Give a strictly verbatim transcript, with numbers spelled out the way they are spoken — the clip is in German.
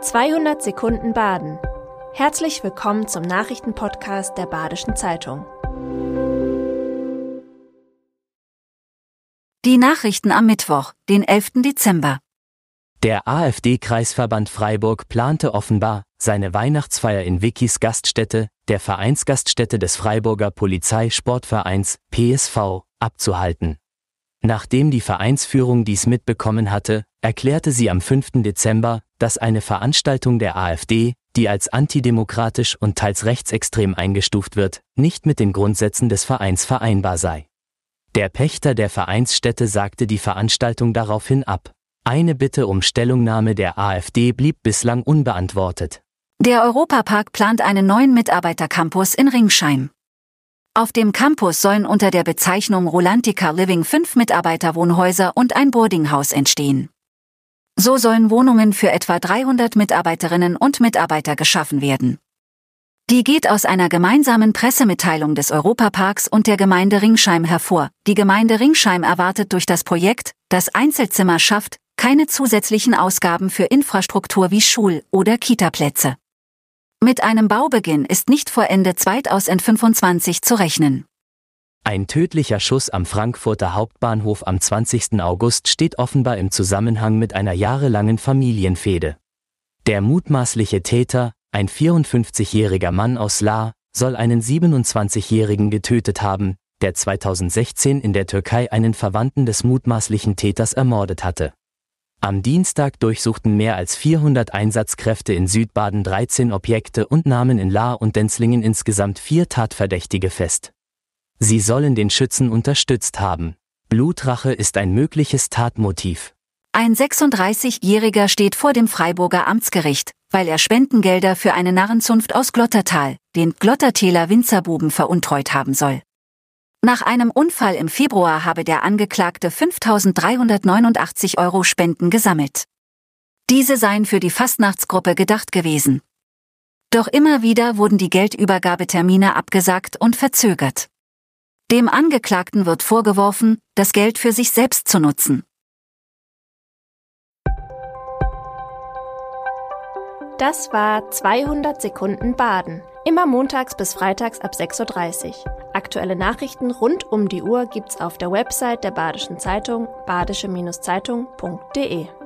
zweihundert Sekunden Baden. Herzlich willkommen zum Nachrichtenpodcast der Badischen Zeitung. Die Nachrichten am Mittwoch, den elften Dezember. Der AfD-Kreisverband Freiburg plante offenbar, seine Weihnachtsfeier in Wikis Gaststätte, der Vereinsgaststätte des Freiburger Polizeisportvereins P S V, abzuhalten. Nachdem die Vereinsführung dies mitbekommen hatte, erklärte sie am fünften Dezember, dass eine Veranstaltung der AfD, die als antidemokratisch und teils rechtsextrem eingestuft wird, nicht mit den Grundsätzen des Vereins vereinbar sei. Der Pächter der Vereinsstätte sagte die Veranstaltung daraufhin ab. Eine Bitte um Stellungnahme der AfD blieb bislang unbeantwortet. Der Europapark plant einen neuen Mitarbeitercampus in Ringsheim. Auf dem Campus sollen unter der Bezeichnung Rolantica Living fünf Mitarbeiterwohnhäuser und ein Boardinghaus entstehen. So sollen Wohnungen für etwa dreihundert Mitarbeiterinnen und Mitarbeiter geschaffen werden. Die geht aus einer gemeinsamen Pressemitteilung des Europaparks und der Gemeinde Ringsheim hervor. Die Gemeinde Ringsheim erwartet durch das Projekt, das Einzelzimmer schafft, keine zusätzlichen Ausgaben für Infrastruktur wie Schul- oder Kitaplätze. Mit einem Baubeginn ist nicht vor Ende zweitausendfünfundzwanzig zu rechnen. Ein tödlicher Schuss am Frankfurter Hauptbahnhof am zwanzigsten August steht offenbar im Zusammenhang mit einer jahrelangen Familienfehde. Der mutmaßliche Täter, ein vierundfünfzigjähriger Mann aus Lahr, soll einen siebenundzwanzigjährigen getötet haben, der zweitausendsechzehn in der Türkei einen Verwandten des mutmaßlichen Täters ermordet hatte. Am Dienstag durchsuchten mehr als vierhundert Einsatzkräfte in Südbaden dreizehn Objekte und nahmen in Lahr und Denzlingen insgesamt vier Tatverdächtige fest. Sie sollen den Schützen unterstützt haben. Blutrache ist ein mögliches Tatmotiv. Ein sechsunddreißigjähriger steht vor dem Freiburger Amtsgericht, weil er Spendengelder für eine Narrenzunft aus Glottertal, den Glottertäler Winzerbuben, veruntreut haben soll. Nach einem Unfall im Februar habe der Angeklagte fünftausenddreihundertneunundachtzig Euro Spenden gesammelt. Diese seien für die Fastnachtsgruppe gedacht gewesen. Doch immer wieder wurden die Geldübergabetermine abgesagt und verzögert. Dem Angeklagten wird vorgeworfen, das Geld für sich selbst zu nutzen. Das war zweihundert Sekunden Baden. Immer montags bis freitags ab sechs Uhr dreißig. Aktuelle Nachrichten rund um die Uhr gibt's auf der Website der Badischen Zeitung badische Zeitung punkt de.